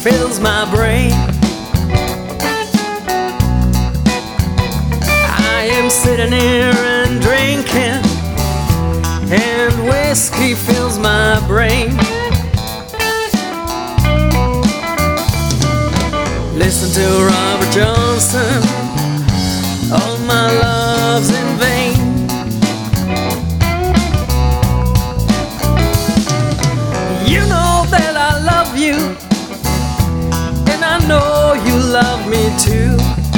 fills my brain. I am sitting here and drinking, and whiskey fills my brain. Listen to Robert Johnson, all my love's in vain. You know that I love you, and I know you love me too.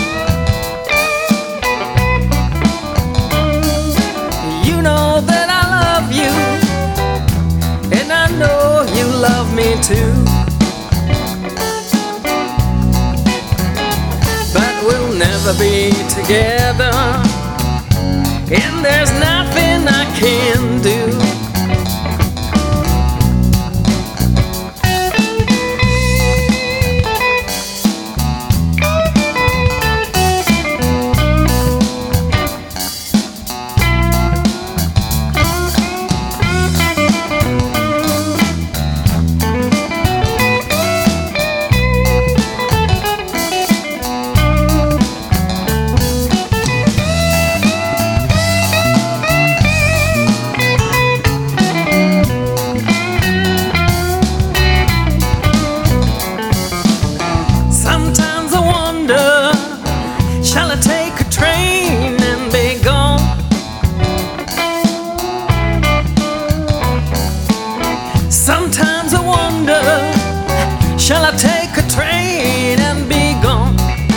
You know that I love you, and I know you love me too. But we'll never be together, and there's nothing I can do. Shall I take a train and be gone? Sometimes I wonder, shall I take a train and be gone?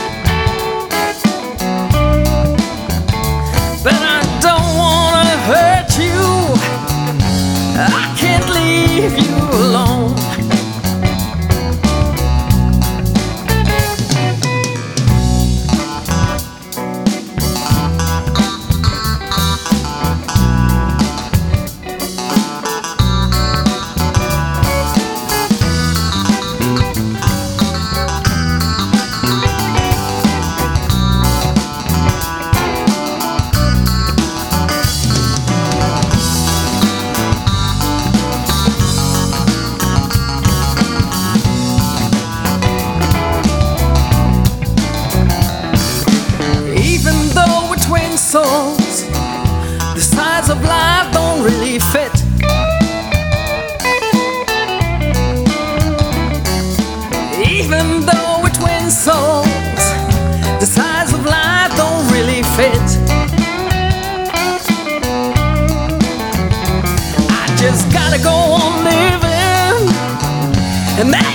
But I don't want to hurt you, I can't leave you alone. Souls, the sides of life don't really fit. Even though we're twin souls, the sides of life don't really fit. I just gotta go on living, and